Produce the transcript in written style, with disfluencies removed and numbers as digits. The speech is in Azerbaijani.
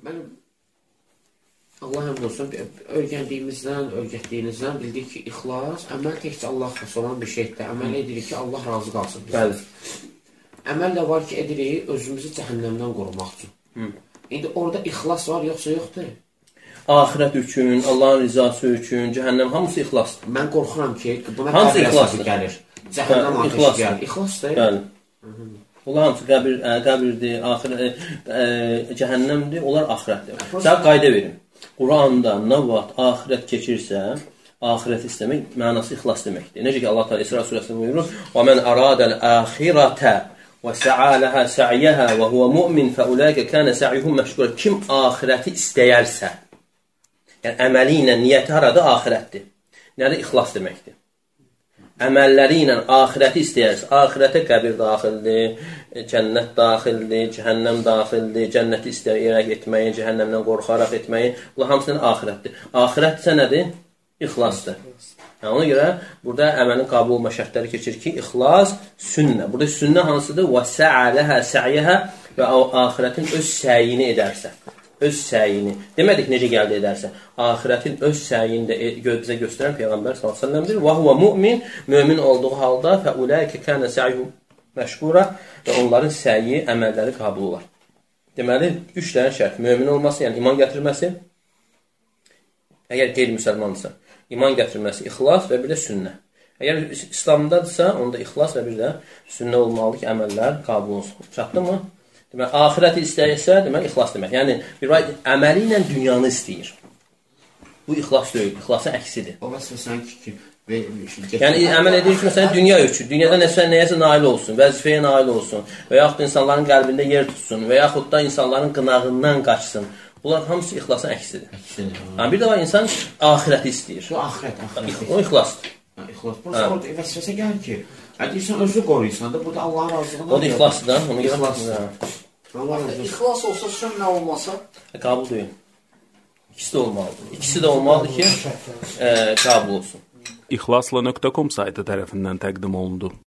Mən Allah həmd olsun, öyrəndiyinizdən bildik ki, ixlas, əməl təkcə Allah xas olan bir şeydir. Əməl edirik ki, Allah razı qalsın bizdən. Əməl də var ki, edirik özümüzü cəhənnəmdən qorumaq üçün. İndi orada ixlas var, yoxsa yoxdur? Axirət üçün, Allahın rizası üçün, cəhənnəm, hamısı ixlasdır. Mən qorxuram ki, buna qəbir əsası gəlir. Cəhənnəm ateşi gəlir. İxlasdır? Bəli. Onlar hamısı qəbirdir, cəhənnəmdir, onlar axirətdir. Sən qayda verin. Quranda nə vaxt axirət keçirsə, axirət istəmək mənası ixlas deməkdir. Necə ki, Allah Teala İsra surəsində buyurur: "Və men arada'l axirətə və sa'a laha sa'yaha və huwa mu'min fa ulaika kana sa'yuhum mashkura." Kim axirəti istəyərsə, yəni əməli ilə niyyəti harada axirətdir. Yəni ixlas deməkdir. Əməlləri ilə axirəti istəyərsə, axirətə qəbir daxildir, cənnət daxildir, cəhənnəm daxildir, cənnəti istəyərək etməyi, cəhənnəmdən qorxaraq etməyi, bunlar hamısının axirətdir. Axirət isə nədir? İxlasdır. Yəni, ona görə burada əməlin qabul olma şərtləri keçir ki, ixlas, sünnə. Burada sünnə hansıdır? وَسَعَى لَهَا سَعْيَهَا və axirətin öz səyini edərsə. Öz səyini. Demədik necə gəldi edərsə. Axirətin öz səyini də bizə göstərən Peyğəmbər s.ə.vədir. Və huvə mümin, mömin olduğu halda fəuləikə kənə səyu məşqura və onların səyi, əməlləri qabul olar. Deməli, 3 dənə şərt. Mömin olması, yəni iman gətirməsi, əgər qeyri-müsəlmandırsa, iman gətirməsi, ixlas və bir də sünnə. Əgər İslamdadırsa, onda ixlas və bir də sünnə olmalı ki, əməllər qabul olsun. Çatdı mı? Demək, axirəti istəyirsə, demək, ixlas demək. Yəni, bir əməli ilə dünyanı istəyir. Bu ixlas deyil, ixlasın əksidir. O məsələn ki, yəni, əməl edir ki, məsələn, dünya üçün, dünyada nəyəsə nail olsun, vəzifəyə nail olsun və yaxud da insanların qəlbində yer tutsun və yaxud da insanların qınağından qaçsın. Bunlar hamısı ixlasın əksidir. Yəni, bir də var, insan axirəti istəyir. Bu axirət. O ixlasdır. İxlas. Burası orada vəzifəsə gəlir ki, deyirsən, özü qoruyursan da, burada Allahın razılığına... O da ixlasdır da. İxlas olsa, sünnə olmasa? Qabul deyil. İkisi də olmalıdır. İkisi də olmalıdır ki, qabul olsun. İxlasla.com saytı tərəfindən təqdim olundu.